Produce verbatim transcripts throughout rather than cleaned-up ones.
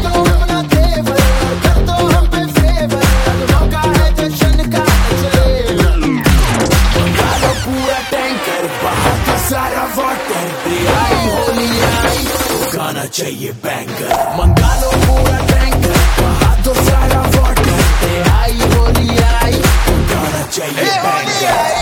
गाना चाहिए बैंगर, मंगा लो पूरा टैंकर, बहा दो सारा वाटर। आई होली आई, गाना चाहिए बैंगर।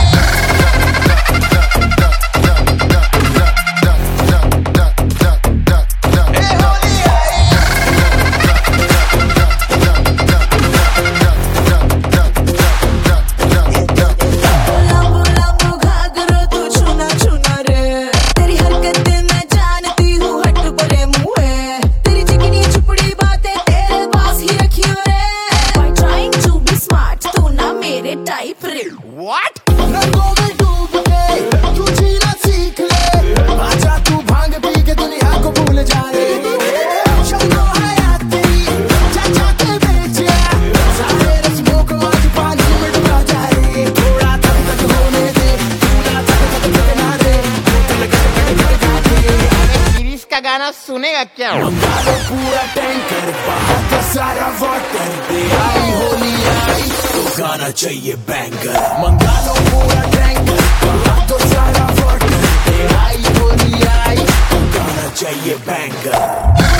What? रंगों में डूब के तू जीना सीख ले, आजा तू भांग पी के दुनिया को भूल जा रे। चलो हयात तेरी चाचा के बेचिया, सारे रस्मों को आज पानी में डुबा जा रे। थोड़ा तक तक होने दे, थोड़ा तक तक करना रे, बोतल कर कर कर दे। गिरीश का गाना सुनेगा क्या? मंगा लो पूरा टैंकर, बहा दो सारा वाटर। आई होली आई, गाना चाहिए बैंगर, मंगा लो पूरा टैंकर, बहा दो सारा वाटर। आई होली आई, गाना चाहिए बैंगर।